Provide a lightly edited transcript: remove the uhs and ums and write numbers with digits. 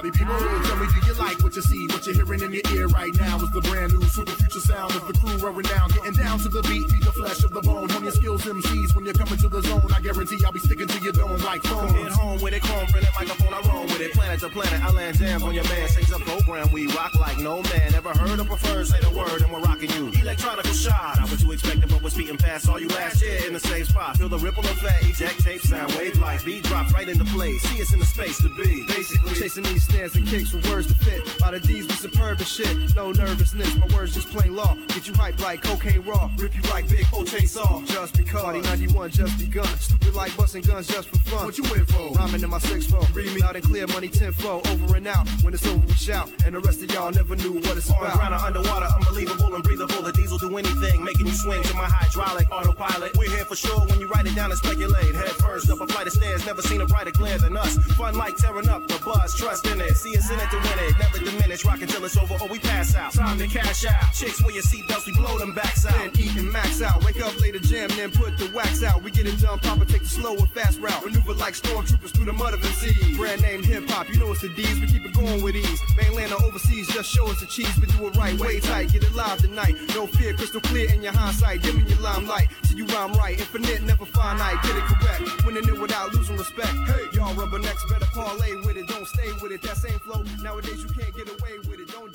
Party people, tell me, do you like what you see? What you're hearing in your ear right now is the brand new super future sound of the crew rolling down, getting down to the beat, beat the flesh of the bone. Hone your skills, MCs, when you're coming to the zone. I guarantee I'll be sticking to your dome like phone. Get home with it, chrome, bring that microphone, I roam with it. Planet to planet, I land jams on your man. Sings a program, we rock like no man ever heard or preferred. Say the word and we're rocking you. Electronical shot, not what you expected, but was beating past all you last year in the same spot. Feel the ripple effect, eject tape, sound wave life, beat drops right into place. See us in the space to be. Basically, chasing these snares and kicks with words to fit. By the D's be superb and shit. No nervousness, my words just plain law. Get you hyped like cocaine raw. Rip you like Big O Chainsaw. Just because. Party 91 just begun. Stupid like busting guns just for fun. What you in for? Rhyming in my 6-4. Read me out and clear money 10-4. Over and out. When it's over we shout. And the rest of y'all never knew what it's about. On ground or underwater, unbelievable and breathable. The diesel do anything, making you swing to my hydraulic autopilot. We're here for sure when you write it down and speculate. Head first up a flight of stairs. Never seen a brighter glare than us. Fun like tearing up the buzz. Trust in it. See us in it to win it. Never diminish. Rock until it's over or we pass out. Time to cash out. Chicks wear your seatbelts. We blow them backs out. Then eat and max out. Wake up later jam. Then put the wax out. We get it done. Papa take the slow and fast route. Maneuver like stormtroopers through the mud of the sea. Brand name hip hop. You know it's the D's. We keep it going with ease. Mainland or overseas. Just show us the cheese. But do it right. Way tight. Get it live tonight. No fear. Crystal clear in your hindsight. Give me your limelight. So you rhyme right. Infinite. Never finite. Get it correct. Winning it without losing respect. Hey, y'all rubbernecks better parlay with it. Don't stay with it. That same flow. Nowadays you can't get away with it. Don't